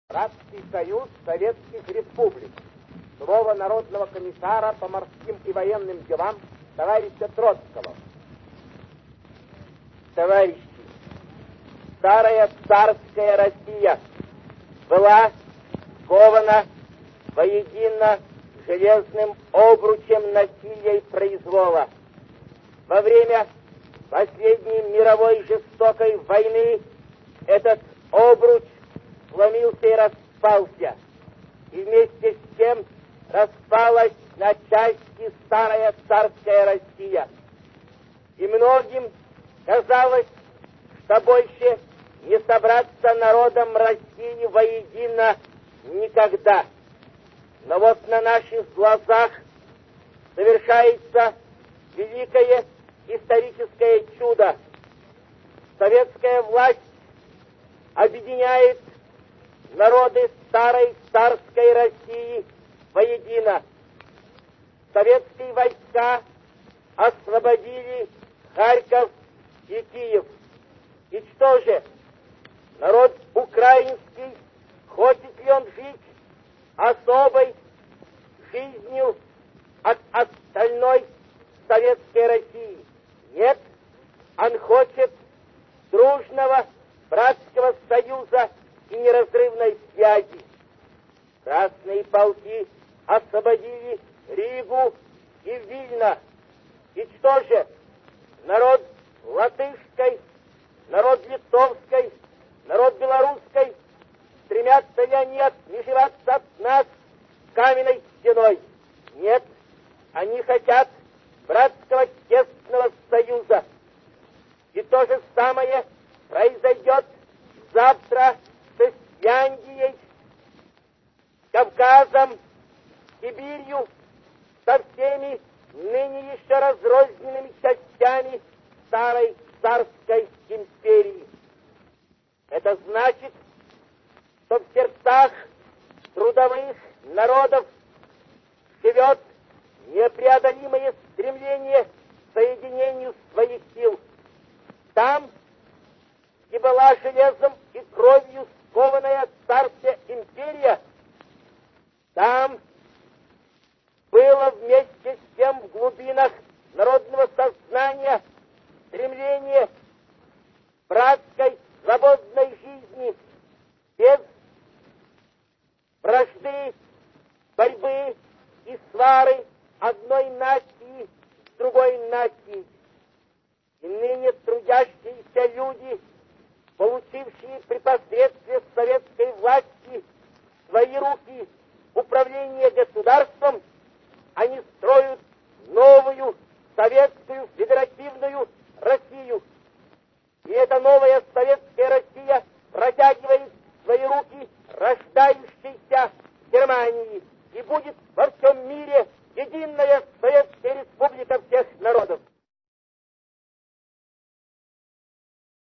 Братский союз Советских Республик. Слово Народного комиссара по морским и военным делам товарища Троцкого. Товарищи, старая царская Россия была скована воедино железным обручем насилия и произвола. Во время последней мировой жестокой войны этот обруч сломился и распался, и вместе с тем распалась на части старая царская Россия. И многим казалось, что больше не собраться народом России воедино никогда. Но вот на наших глазах совершается великое историческое чудо. Советская власть объединяет народы старой царской России воедино. Советские войска освободили Харьков и Киев. И что же, народ украинский, хочет ли он жить особой жизнью от остальной советской России? Нет, он хочет дружного братского союза и неразрывной связи. Красные полки освободили Ригу и Вильно. И что же, народ латышской, народ литовской, народ белорусской, стремятся ли они отмежеваться от нас каменной стеной? Нет, они хотят братского тесного союза. И то же самое произойдет завтра с Исляндией, Кавказом, Сибирью, со всеми ныне еще разрозненными частями старой царской империи. Это значит, что в сердцах трудовых народов живет непреодолимое стремление к соединению своих сил. Там, где была железом и кровью скованная царская империя, там было вместе с тем в глубинах народного сознания стремление братской свободной жизни без вражды, борьбы и свары одной нации с другой нацией. И ныне трудящиеся люди, получившие при посредстве советской власти